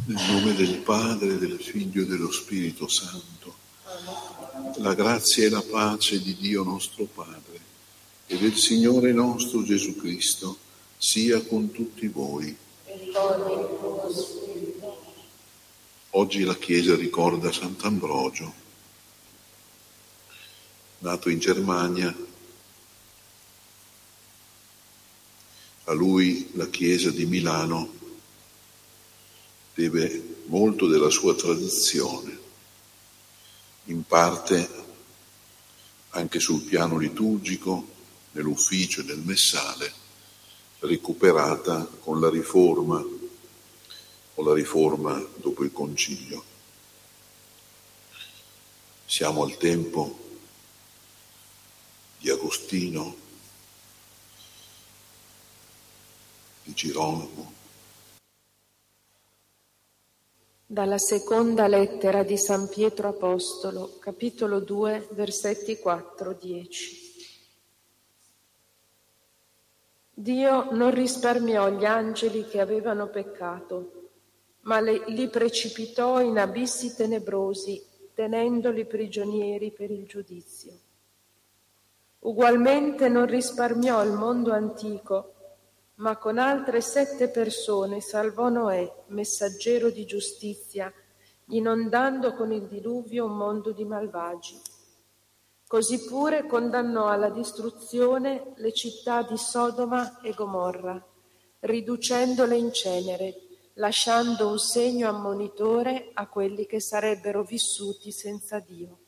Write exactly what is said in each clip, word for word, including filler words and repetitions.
Nel nome del Padre, del Figlio e dello Spirito Santo. La grazia e la pace di Dio nostro Padre e del Signore nostro Gesù Cristo sia con tutti voi. Oggi la Chiesa ricorda Sant'Ambrogio, nato in Germania. A lui la Chiesa di Milano deve molto della sua tradizione, in parte anche sul piano liturgico, nell'ufficio e nel messale, recuperata con la Riforma o la Riforma dopo il Concilio. Siamo al tempo di Agostino, di Girolamo. Dalla seconda lettera di San Pietro Apostolo, capitolo due, versetti quattro dieci. Dio non risparmiò gli angeli che avevano peccato, ma le, li precipitò in abissi tenebrosi, tenendoli prigionieri per il giudizio. Ugualmente non risparmiò il mondo antico, ma con altre sette persone salvò Noè, messaggero di giustizia, inondando con il diluvio un mondo di malvagi. Così pure condannò alla distruzione le città di Sodoma e Gomorra, riducendole in cenere, lasciando un segno ammonitore a quelli che sarebbero vissuti senza Dio.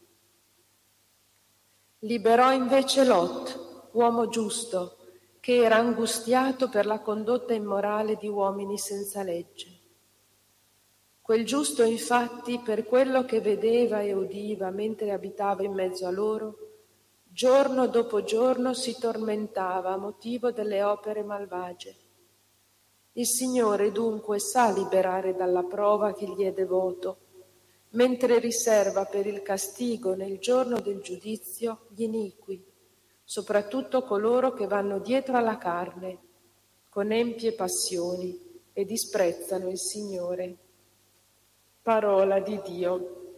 Liberò invece Lot, uomo giusto, che era angustiato per la condotta immorale di uomini senza legge. Quel giusto, infatti, per quello che vedeva e udiva mentre abitava in mezzo a loro, giorno dopo giorno si tormentava a motivo delle opere malvagie. Il Signore dunque sa liberare dalla prova che gli è devoto, mentre riserva per il castigo nel giorno del giudizio gli iniqui, soprattutto coloro che vanno dietro alla carne, con empie passioni, e disprezzano il Signore. Parola di Dio.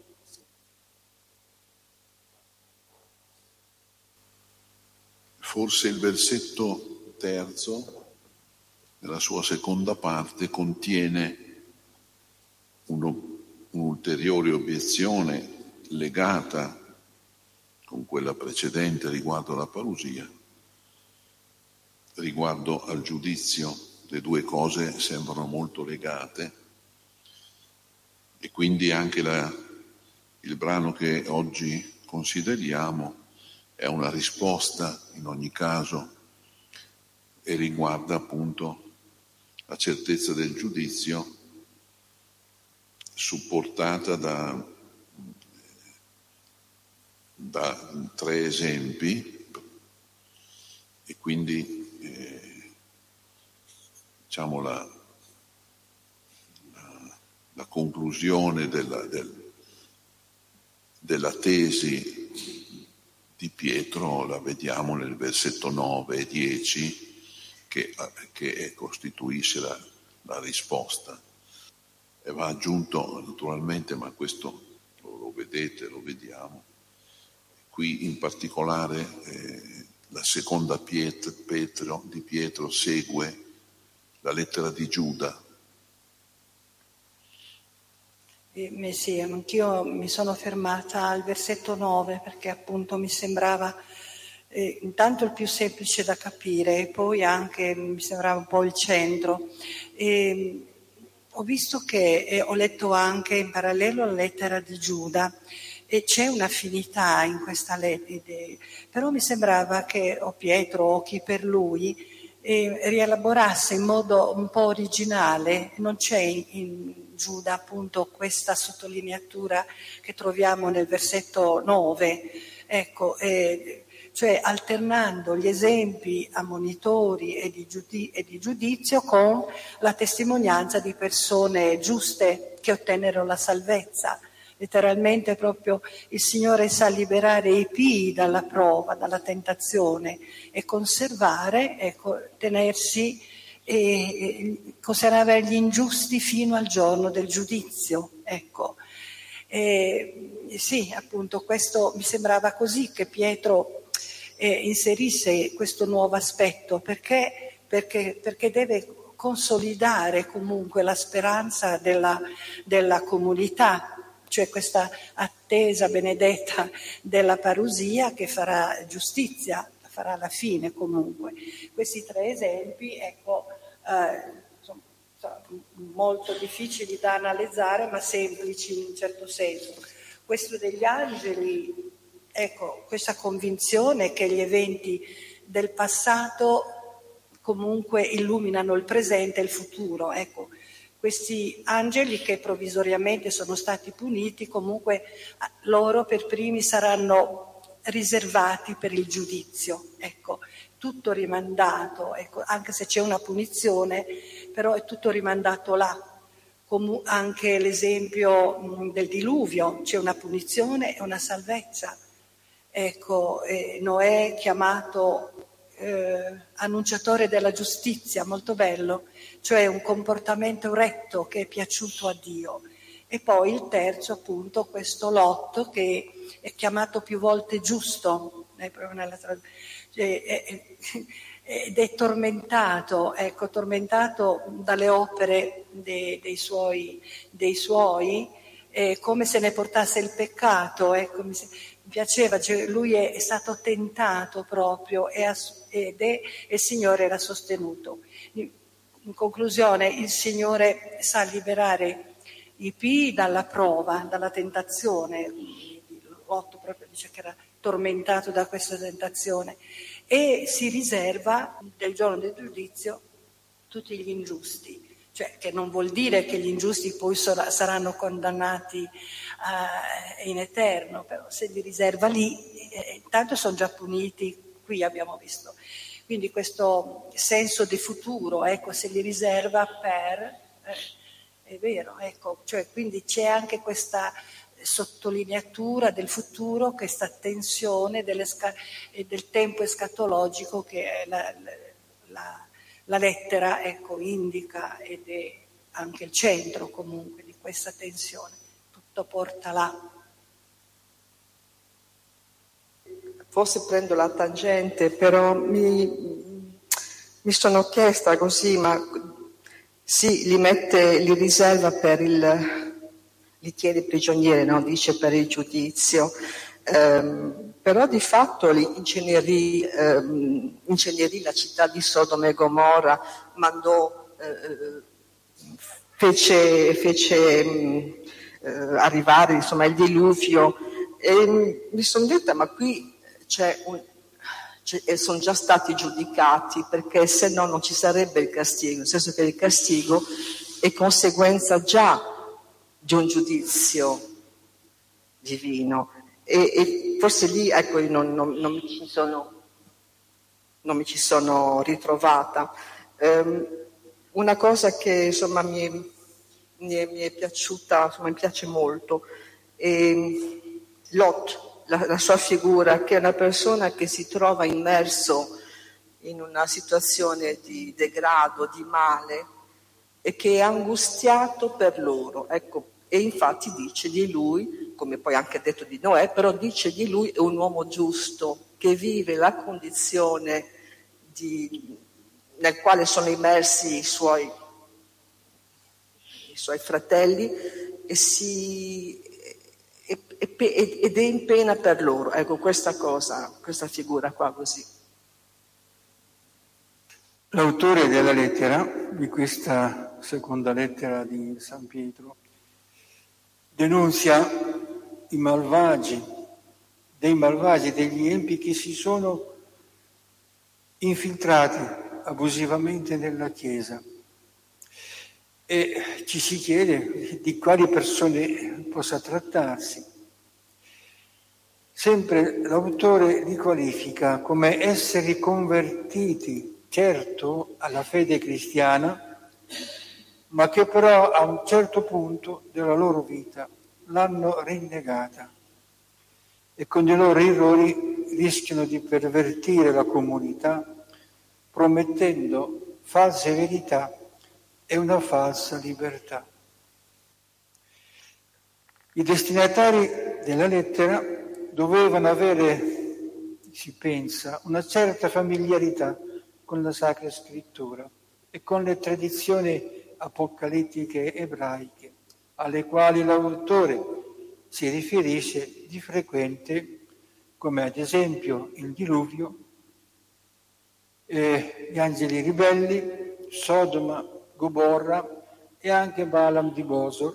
Forse il versetto terzo, nella sua seconda parte, contiene uno, un'ulteriore obiezione legata con quella precedente riguardo alla parusia, riguardo al giudizio. Le due cose sembrano molto legate e quindi anche la, il brano che oggi consideriamo è una risposta in ogni caso e riguarda appunto la certezza del giudizio supportata da da tre esempi e quindi eh, diciamo la, la, la conclusione della, del, della tesi di Pietro la vediamo nel versetto nove e dieci che, che costituisce la, la risposta e va aggiunto naturalmente, ma questo lo, lo vedete, lo vediamo qui in particolare eh, la seconda Pietro, Pietro, di Pietro segue la lettera di Giuda. Eh, sì, anch'io mi sono fermata al versetto nove perché appunto mi sembrava eh, intanto il più semplice da capire e poi anche mi sembrava un po' il centro. E, ho visto che eh, ho letto anche in parallelo la lettera di Giuda e c'è un'affinità in questa lettera, però mi sembrava che o Pietro o chi per lui eh, rielaborasse in modo un po' originale. Non c'è in, in Giuda appunto questa sottolineatura che troviamo nel versetto nove, ecco, eh, cioè alternando gli esempi ammonitori e di, giudi- e di giudizio con la testimonianza di persone giuste che ottennero la salvezza. Letteralmente proprio il Signore sa liberare i pii dalla prova, dalla tentazione e conservare, ecco, tenersi e considerava gli ingiusti fino al giorno del giudizio. Ecco, e, sì, appunto, questo mi sembrava così che Pietro eh, inserisse questo nuovo aspetto, perché, perché, perché deve consolidare comunque la speranza della, della comunità, cioè questa attesa benedetta della parusia che farà giustizia, farà la fine comunque. Questi tre esempi, ecco, eh, sono, sono molto difficili da analizzare, ma semplici in un certo senso. Questo degli angeli, ecco, questa convinzione che gli eventi del passato comunque illuminano il presente e il futuro, ecco. Questi angeli che provvisoriamente sono stati puniti, comunque loro per primi saranno riservati per il giudizio, ecco, tutto rimandato, ecco, anche se c'è una punizione, però è tutto rimandato là. Come anche l'esempio mh, del diluvio, c'è una punizione e una salvezza. Ecco, eh, Noè chiamato eh, annunciatore della giustizia, molto bello, cioè un comportamento retto che è piaciuto a Dio. E poi il terzo, appunto, questo Lot che è chiamato più volte giusto, eh, proprio nella trad- cioè, è, ed è tormentato, ecco, tormentato dalle opere dei, dei suoi, dei suoi eh, come se ne portasse il peccato, ecco, mi, mi piaceva, cioè, lui è, è stato tentato proprio e ed è, e il Signore l'ha sostenuto. In conclusione, il Signore sa liberare i pii dalla prova, dalla tentazione. Lot proprio dice che era tormentato da questa tentazione e si riserva del giorno del giudizio tutti gli ingiusti, cioè che non vuol dire che gli ingiusti poi saranno condannati uh, in eterno, però se li riserva lì, eh, intanto sono già puniti, qui abbiamo visto. Quindi questo senso di futuro, ecco, se li riserva per... Eh, è vero, ecco, cioè quindi c'è anche questa sottolineatura del futuro, questa tensione delle sca- del tempo escatologico che la, la, la lettera, ecco, indica ed è anche il centro comunque di questa tensione. Tutto porta là. Forse prendo la tangente, però mi, mi sono chiesta così, ma sì, li mette, li riserva per il, li tiene prigionieri, no? Dice per il giudizio, ehm, però di fatto li incenerì, ehm, incenerì la città di Sodoma e Gomorra, mandò, eh, fece, fece mh, eh, arrivare insomma il diluvio e mi sono detta ma qui c'è un... e sono già stati giudicati, perché se no non ci sarebbe il castigo, nel senso che il castigo è conseguenza già di un giudizio divino e, e forse lì ecco non, non, non, mi ci sono, non mi ci sono ritrovata. Um, una cosa che insomma mi, mi, è, mi è piaciuta, insomma mi piace molto è Lot. La, la sua figura, che è una persona che si trova immerso in una situazione di degrado, di male e che è angustiato per loro, ecco, e infatti dice di lui, come poi anche detto di Noè, però dice di lui è un uomo giusto che vive la condizione di, nel quale sono immersi i suoi, i suoi fratelli e si ed è in pena per loro, ecco questa cosa, questa figura qua così. L'autore della lettera, di questa seconda lettera di San Pietro, denunzia i malvagi, dei malvagi, degli empi che si sono infiltrati abusivamente nella Chiesa. E ci si chiede di quali persone possa trattarsi. Sempre l'autore li qualifica come esseri convertiti, certo, alla fede cristiana, ma che però a un certo punto della loro vita l'hanno rinnegata e con i loro errori rischiano di pervertire la comunità, promettendo false verità e una falsa libertà. I destinatari della lettera dovevano avere, si pensa, una certa familiarità con la Sacra Scrittura e con le tradizioni apocalittiche ebraiche, alle quali l'autore si riferisce di frequente, come ad esempio il diluvio, eh, gli angeli ribelli, Sodoma, Gomorra e anche Balaam di Bosor.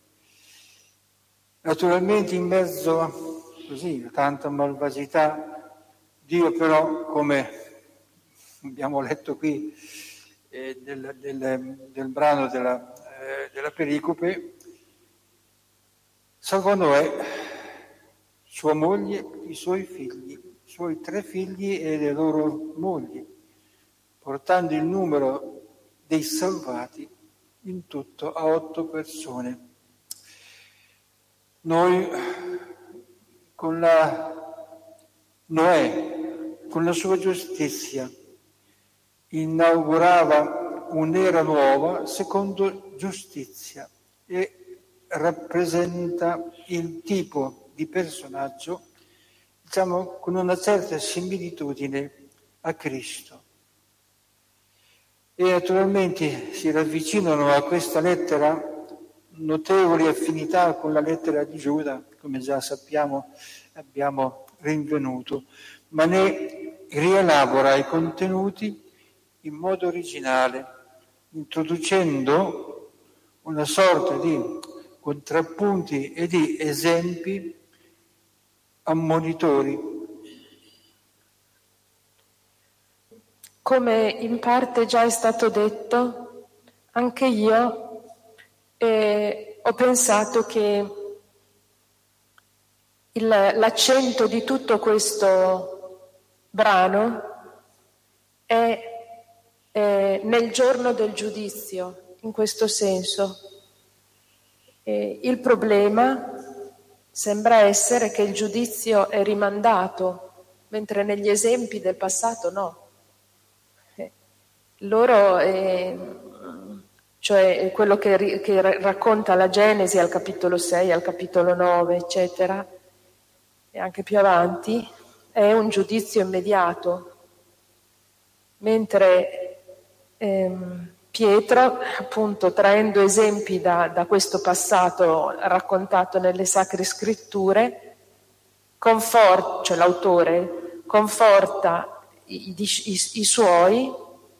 Naturalmente in mezzo a, così, a tanta malvagità, Dio però, come abbiamo letto qui eh, del, del, del brano della, eh, della pericope, salvò Noè, sua moglie, i suoi figli, i suoi tre figli e le loro mogli, portando il numero dei salvati in tutto a otto persone. Noi con la Noè, con la sua giustizia, inaugurava un'era nuova secondo giustizia e rappresenta il tipo di personaggio, diciamo, con una certa similitudine a Cristo. E naturalmente si ravvicinano a questa lettera notevoli affinità con la lettera di Giuda, come già sappiamo, abbiamo rinvenuto, ma ne rielabora i contenuti in modo originale, introducendo una sorta di contrappunti e di esempi ammonitori. Come in parte già è stato detto, anche io eh, ho pensato che il, l'accento di tutto questo brano è eh, nel giorno del giudizio, in questo senso. Eh, il problema sembra essere che il giudizio è rimandato, mentre negli esempi del passato no. Eh, loro, eh, cioè quello che, che racconta la Genesi al capitolo sei, al capitolo nove, eccetera, e anche più avanti, è un giudizio immediato, mentre ehm, Pietro, appunto, traendo esempi da, da questo passato raccontato nelle Sacre Scritture, conforta, cioè l'autore conforta i, i, i, i suoi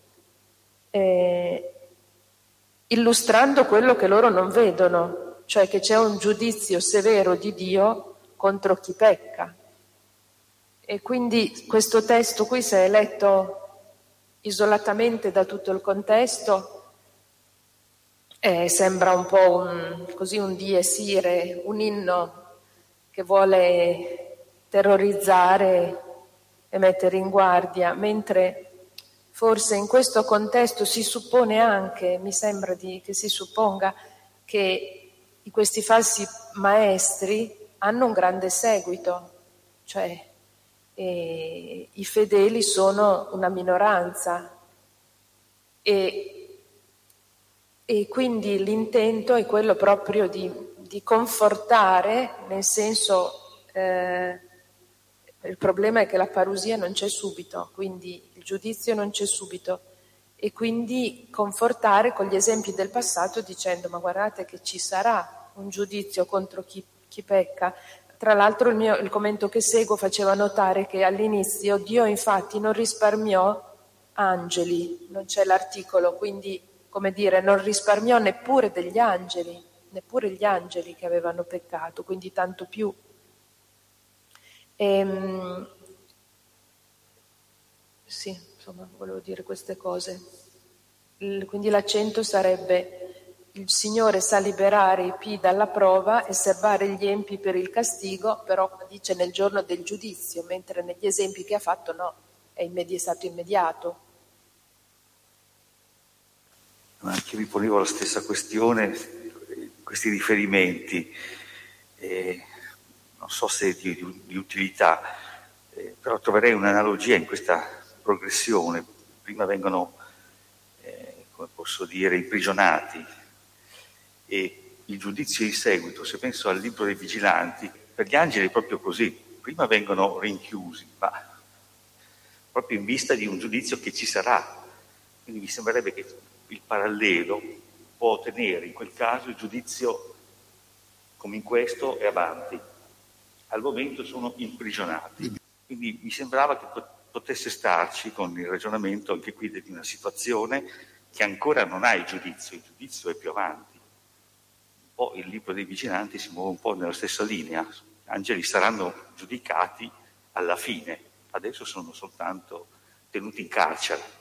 eh, illustrando quello che loro non vedono, cioè che c'è un giudizio severo di Dio contro chi pecca. E quindi questo testo qui, se è letto isolatamente da tutto il contesto, eh, sembra un po' un, così un dies irae, un inno che vuole terrorizzare e mettere in guardia, mentre forse in questo contesto si suppone anche, mi sembra di, che si supponga che questi falsi maestri hanno un grande seguito, cioè e i fedeli sono una minoranza e, e quindi l'intento è quello proprio di, di confortare, nel senso eh, il problema è che la parusia non c'è subito, quindi il giudizio non c'è subito, e quindi confortare con gli esempi del passato dicendo: ma guardate che ci sarà un giudizio contro chi, chi pecca. Tra l'altro il, mio, il commento che seguo faceva notare che all'inizio Dio infatti non risparmiò angeli, non c'è l'articolo, quindi come dire non risparmiò neppure degli angeli, neppure gli angeli che avevano peccato, quindi tanto più. Ehm, sì, insomma, volevo dire queste cose. Il, quindi l'accento sarebbe: il Signore sa liberare i pii dalla prova e serbare gli empi per il castigo, però dice nel giorno del giudizio, mentre negli esempi che ha fatto no, è immedi- stato immediato. Anche io mi ponevo la stessa questione, questi riferimenti, eh, non so se di, di, di utilità, eh, però troverei un'analogia in questa progressione. Prima vengono come posso dire, imprigionati. E il giudizio in seguito, se penso al libro dei vigilanti, per gli angeli è proprio così. Prima vengono rinchiusi, ma proprio in vista di un giudizio che ci sarà. Quindi mi sembrerebbe che il parallelo può tenere in quel caso il giudizio come in questo e avanti. Al momento sono imprigionati. Quindi mi sembrava che potesse starci con il ragionamento anche qui di una situazione che ancora non ha il giudizio, il giudizio è più avanti. Un po' il libro dei vigilanti si muove un po' nella stessa linea. Gli angeli saranno giudicati alla fine, adesso sono soltanto tenuti in carcere.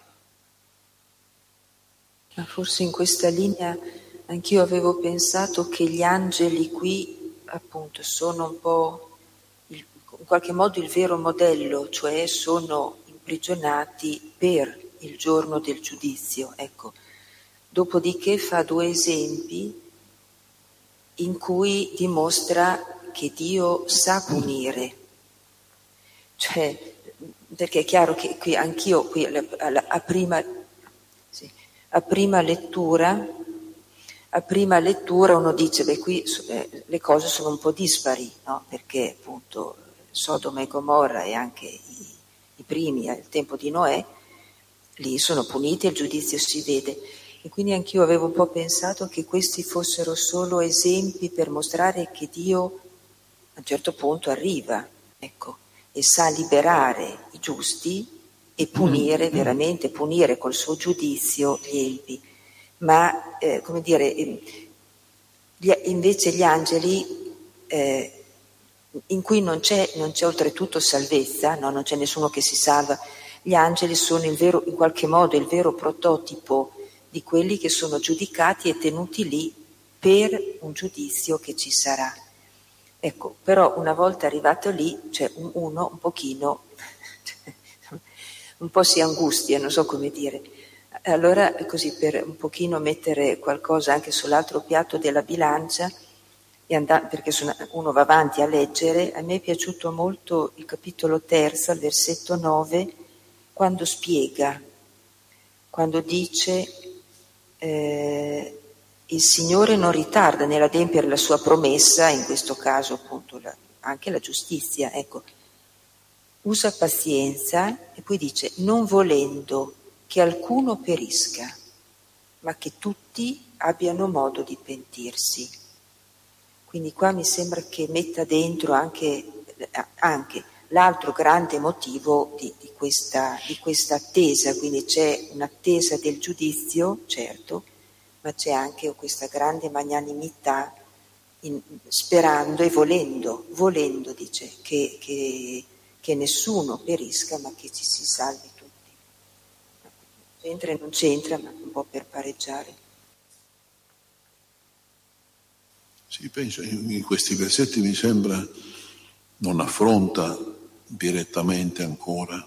Ma forse in questa linea anch'io avevo pensato che gli angeli qui appunto sono un po' il, in qualche modo il vero modello, cioè sono imprigionati per il giorno del giudizio, ecco. Dopodiché fa due esempi in cui dimostra che Dio sa punire, cioè perché è chiaro che qui anch'io qui a, a prima sì, a prima lettura a prima lettura uno dice beh qui eh, le cose sono un po' dispari, no? Perché appunto Sodoma e Gomorra e anche i, i primi al tempo di Noè lì sono puniti e il giudizio si vede. E quindi anch'io avevo un po' pensato che questi fossero solo esempi per mostrare che Dio a un certo punto arriva, ecco, e sa liberare i giusti e punire, veramente punire col suo giudizio gli empi. Ma, eh, come dire, gli, invece gli angeli, eh, in cui non c'è, non c'è oltretutto salvezza, no? Non c'è nessuno che si salva, gli angeli sono il vero, in qualche modo il vero prototipo di quelli che sono giudicati e tenuti lì per un giudizio che ci sarà. Ecco, però una volta arrivato lì, c'è cioè uno un pochino, un po' si angustia, non so come dire. Allora, così per un pochino mettere qualcosa anche sull'altro piatto della bilancia, e andare, perché sono, uno va avanti a leggere, a me è piaciuto molto il capitolo terzo, al versetto nove, quando spiega, quando dice eh, il Signore non ritarda nell'adempiere la sua promessa, in questo caso appunto la, anche la giustizia, ecco, usa pazienza e poi dice non volendo che alcuno perisca, ma che tutti abbiano modo di pentirsi. Quindi qua mi sembra che metta dentro anche, anche l'altro grande motivo di, di, questa, di questa attesa, quindi c'è un'attesa del giudizio, certo, ma c'è anche questa grande magnanimità in, sperando e volendo, volendo dice, che, che, che nessuno perisca ma che ci si salvi tutti. C'entra e non c'entra, ma un po' per pareggiare. Sì, penso, in questi versetti mi sembra non affronta direttamente ancora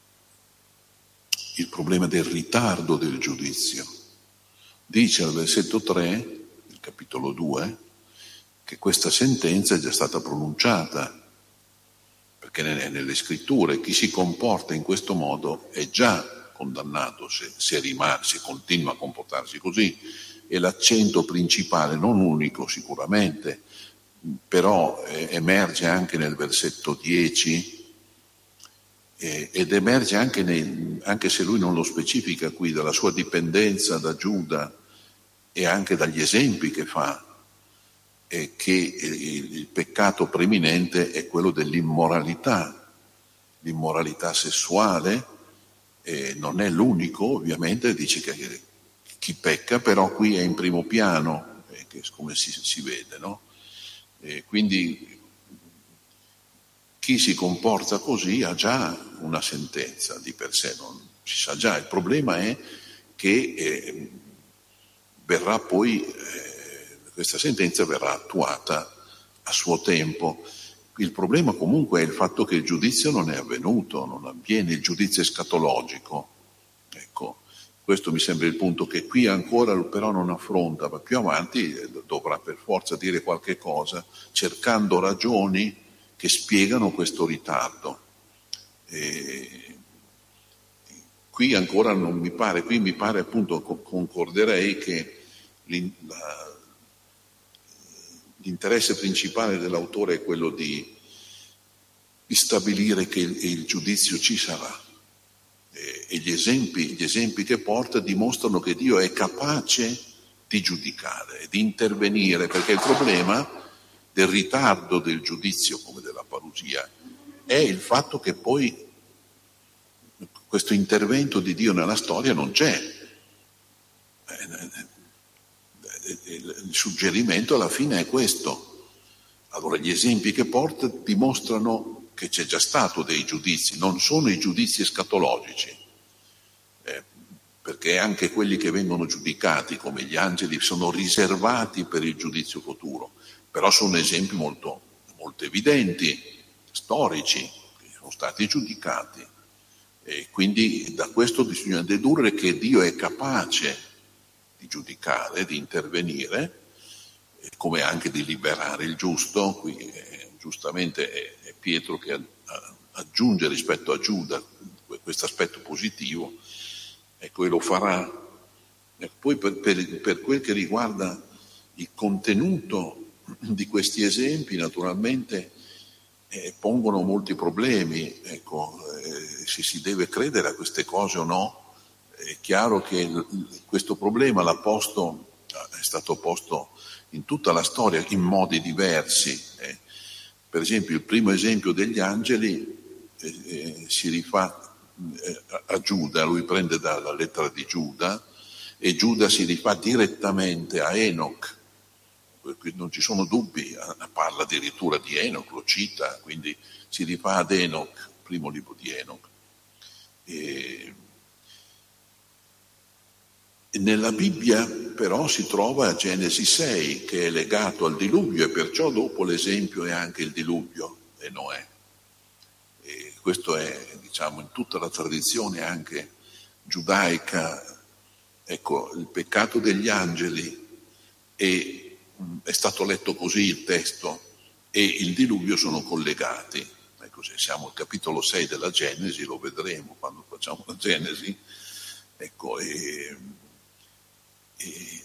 il problema del ritardo del giudizio. Dice al versetto tre, del capitolo due, che questa sentenza è già stata pronunciata, perché nelle scritture chi si comporta in questo modo è già condannato se, se rimane, se continua a comportarsi così. E l'accento principale, non unico sicuramente, però eh, emerge anche nel versetto dieci eh, ed emerge anche, nei, anche se lui non lo specifica qui, dalla sua dipendenza da Giuda e anche dagli esempi che fa, eh, che il, il peccato preminente è quello dell'immoralità, l'immoralità sessuale, eh, non è l'unico ovviamente, dice che chi pecca però qui è in primo piano, eh, che come si, si vede, no? E quindi chi si comporta così ha già una sentenza di per sé, non si sa già. Il problema è che eh, verrà poi, eh, questa sentenza verrà attuata a suo tempo. Il problema comunque è il fatto che il giudizio non è avvenuto, non avviene il giudizio escatologico. Ecco, questo mi sembra il punto che qui ancora però non affronta, ma più avanti dovrà per forza dire qualche cosa, cercando ragioni che spiegano questo ritardo. E qui ancora non mi pare, qui mi pare appunto, concorderei che la, l'interesse principale dell'autore è quello di, di stabilire che il, il giudizio ci sarà. E, e gli esempi, gli esempi che porta dimostrano che Dio è capace di giudicare, di intervenire, perché il problema del ritardo del giudizio, come della parusia, è il fatto che poi questo intervento di Dio nella storia non c'è. Il suggerimento alla fine è questo. Allora gli esempi che porta dimostrano che c'è già stato dei giudizi, non sono i giudizi escatologici, eh, perché anche quelli che vengono giudicati come gli angeli sono riservati per il giudizio futuro, però sono esempi molto, molto evidenti, storici, che sono stati giudicati. E quindi da questo bisogna dedurre che Dio è capace di giudicare, di intervenire, come anche di liberare il giusto. Qui eh, giustamente è, è Pietro che a, a, aggiunge rispetto a Giuda questo aspetto positivo, ecco, e lo farà. E poi per, per, per quel che riguarda il contenuto di questi esempi, naturalmente eh, pongono molti problemi, ecco, eh, se si deve credere a queste cose o no. È chiaro che questo problema l'ha posto, è stato posto in tutta la storia in modi diversi. Eh. Per esempio il primo esempio degli angeli eh, eh, si rifà eh, a Giuda, lui prende dalla lettera di Giuda e Giuda si rifà direttamente a Enoch. Non ci sono dubbi, parla addirittura di Enoch, lo cita, quindi si rifà ad Enoch, primo libro di Enoch. E nella Bibbia però si trova Genesi sei, che è legato al diluvio, e perciò dopo l'esempio è anche il diluvio e Noè. E questo è, diciamo, in tutta la tradizione anche giudaica, ecco, il peccato degli angeli e è stato letto così il testo e il diluvio sono collegati. Ecco, se siamo al capitolo sei della Genesi, lo vedremo quando facciamo la Genesi, ecco, e, e,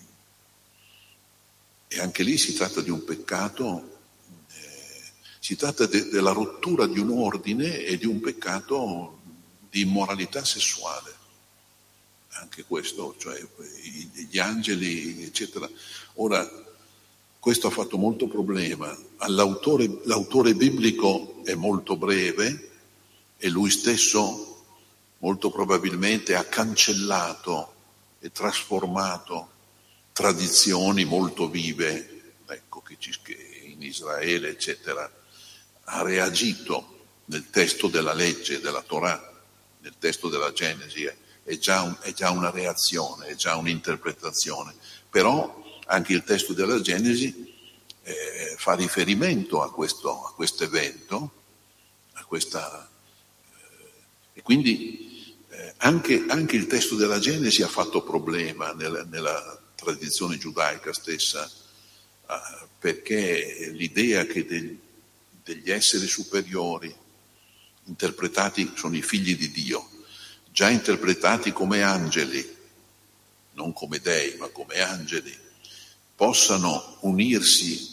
e anche lì si tratta di un peccato, eh, si tratta de, della rottura di un ordine e di un peccato di immoralità sessuale. Anche questo, cioè gli angeli, eccetera. Ora, questo ha fatto molto problema. All'autore, l'autore biblico è molto breve e lui stesso molto probabilmente ha cancellato e trasformato tradizioni molto vive, ecco, che, ci, che in Israele, eccetera, ha reagito nel testo della legge, della Torah, nel testo della Genesi. È già, un, è già una reazione, è già un'interpretazione. Però anche il testo della Genesi eh, fa riferimento a questo, a questo evento, a questa, eh, e quindi eh, anche, anche il testo della Genesi ha fatto problema nella, nella tradizione giudaica stessa, eh, perché l'idea che del, degli esseri superiori interpretati sono i figli di Dio, già interpretati come angeli, non come dei, ma come angeli, possano unirsi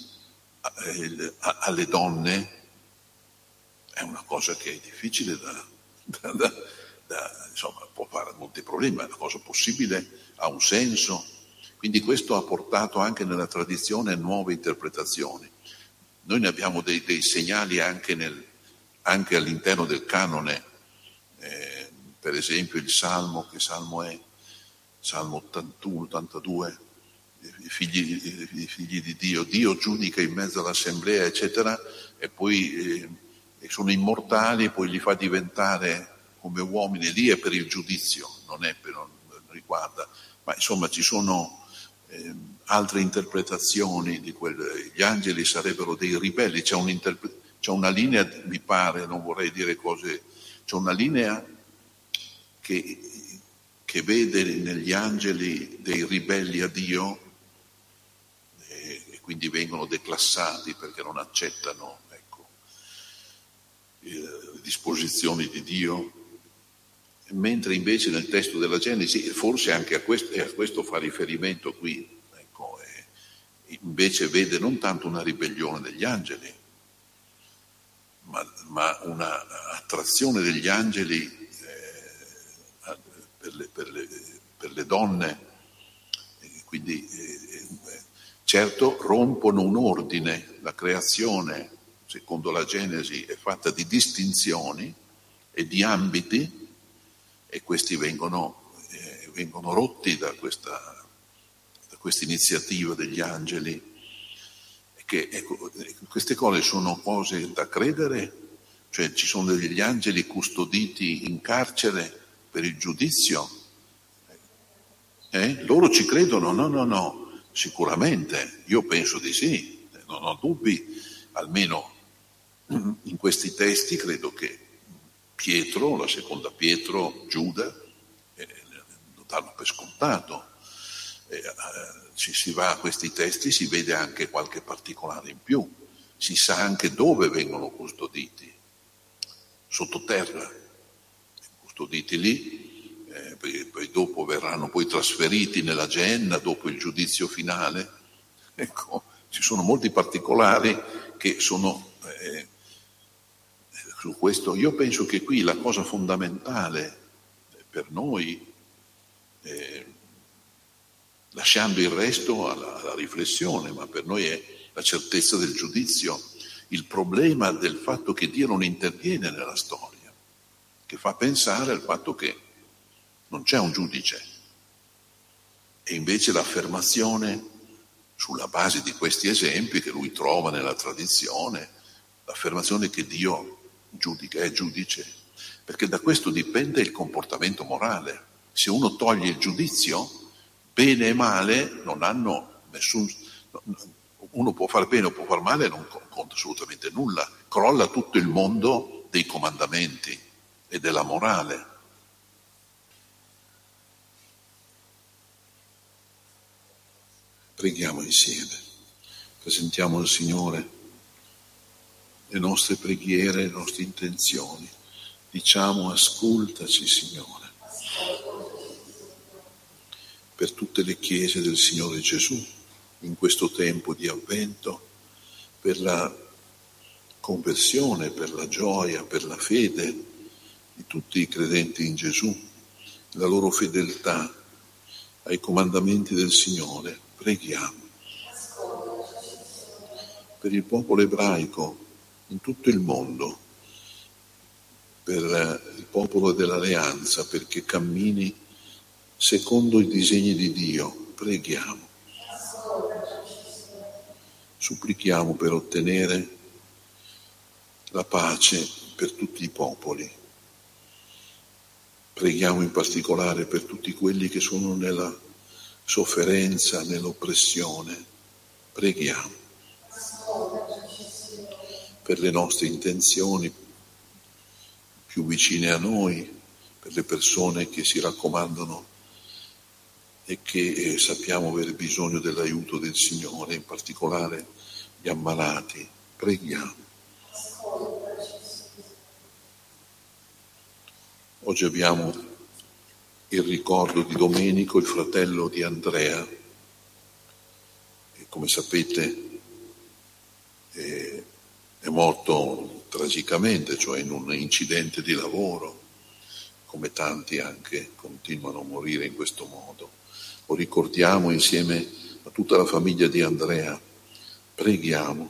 alle donne, è una cosa che è difficile da, da, da, da insomma, può fare molti problemi, ma è una cosa possibile, ha un senso. Quindi questo ha portato anche nella tradizione a nuove interpretazioni. Noi ne abbiamo dei, dei segnali anche, nel, anche all'interno del canone, eh, per esempio il Salmo, che Salmo è? Salmo ottantuno, ottantadue, I figli, i figli di Dio, Dio giudica in mezzo all'assemblea, eccetera, e poi eh, sono immortali e poi li fa diventare come uomini. Lì è per il giudizio, non è per, non riguarda, ma insomma ci sono eh, altre interpretazioni di quel, gli angeli sarebbero dei ribelli. C'è, un c'è una linea, mi pare, non vorrei dire cose, c'è una linea che, che vede negli angeli dei ribelli a Dio, quindi vengono declassati perché non accettano, ecco, le disposizioni di Dio, mentre invece nel testo della Genesi, forse anche a questo, e a questo fa riferimento qui, ecco, eh, invece vede non tanto una ribellione degli angeli, ma, ma una attrazione degli angeli eh, per, le, per, le, per le donne, e quindi eh, certo rompono un ordine. La creazione, secondo la Genesi, è fatta di distinzioni e di ambiti, e questi vengono, eh, vengono rotti da questa, da questa iniziativa degli angeli. Che, ecco, queste cose sono cose da credere, cioè ci sono degli angeli custoditi in carcere per il giudizio. Eh? Loro ci credono? No, no, no, sicuramente, io penso di sì, non ho dubbi, almeno in questi testi credo che Pietro, la seconda Pietro, Giuda, eh, lo danno per scontato. Eh, eh, ci si va a questi testi, si vede anche qualche particolare in più, si sa anche dove vengono custoditi, sottoterra, custoditi lì, eh, poi, poi dopo verranno poi trasferiti nella Geenna dopo il giudizio finale. Ecco, ci sono molti particolari che sono eh, su questo. Io penso che qui la cosa fondamentale per noi, eh, lasciando il resto alla, alla riflessione, ma per noi è la certezza del giudizio, il problema del fatto che Dio non interviene nella storia, che fa pensare al fatto che non c'è un giudice, e invece l'affermazione sulla base di questi esempi che lui trova nella tradizione, l'affermazione che Dio giudica, è giudice, perché da questo dipende il comportamento morale. Se uno toglie il giudizio, bene e male non hanno nessun, uno può far bene o può far male, non conta assolutamente nulla, crolla tutto il mondo dei comandamenti e della morale. Preghiamo insieme, presentiamo al Signore le nostre preghiere, le nostre intenzioni, diciamo: ascoltaci, Signore, per tutte le chiese del Signore Gesù in questo tempo di avvento, per la conversione, per la gioia, per la fede di tutti i credenti in Gesù, la loro fedeltà ai comandamenti del Signore. Preghiamo per il popolo ebraico in tutto il mondo, per il popolo dell'Alleanza, perché cammini secondo i disegni di Dio. Preghiamo. Supplichiamo per ottenere la pace per tutti i popoli. Preghiamo in particolare per tutti quelli che sono nella sofferenza, nell'oppressione. Preghiamo per le nostre intenzioni più vicine a noi, per le persone che si raccomandano e che eh, sappiamo avere bisogno dell'aiuto del Signore, in particolare gli ammalati. Preghiamo. Oggi abbiamo il ricordo di Domenico, il fratello di Andrea, e come sapete eh, è morto tragicamente, cioè in un incidente di lavoro, come tanti anche continuano a morire in questo modo. Lo ricordiamo insieme a tutta la famiglia di Andrea. Preghiamo.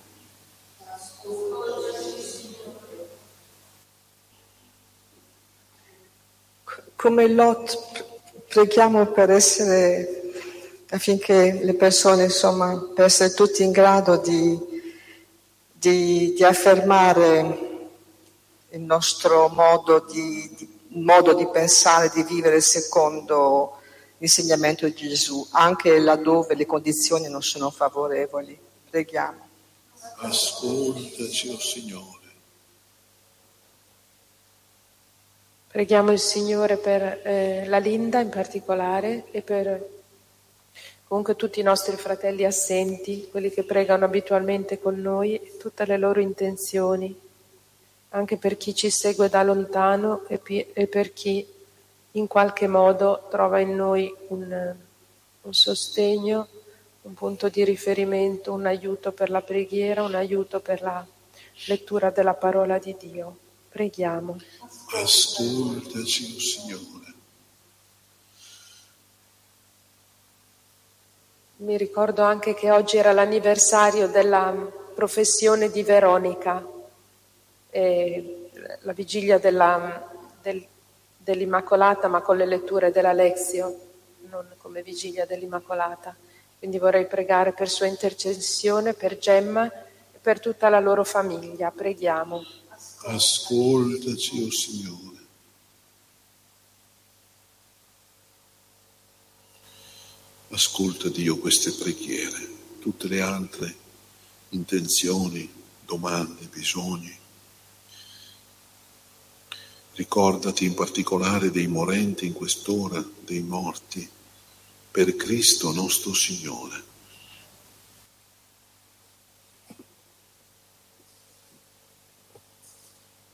Come Lot preghiamo per essere, affinché le persone, insomma, per essere tutti in grado di, di, di affermare il nostro modo di, di, modo di pensare, di vivere secondo l'insegnamento di Gesù, anche laddove le condizioni non sono favorevoli. Preghiamo. Ascoltaci, oh Signore. Preghiamo il Signore per eh, la Linda in particolare e per comunque tutti i nostri fratelli assenti, quelli che pregano abitualmente con noi, e tutte le loro intenzioni, anche per chi ci segue da lontano e, pi- e per chi in qualche modo trova in noi un, un sostegno, un punto di riferimento, un aiuto per la preghiera, un aiuto per la lettura della parola di Dio. Preghiamo. Ascoltaci, oh Signore. Mi ricordo anche che oggi era l'anniversario della professione di Veronica, e la vigilia della, del, dell'Immacolata, ma con le letture della Lexio, non come vigilia dell'Immacolata. Quindi vorrei pregare per sua intercessione, per Gemma e per tutta la loro famiglia. Preghiamo. Ascoltaci, oh Signore. Ascolta, Dio, queste preghiere, tutte le altre intenzioni, domande, bisogni. Ricordati in particolare dei morenti in quest'ora, dei morti, per Cristo nostro Signore.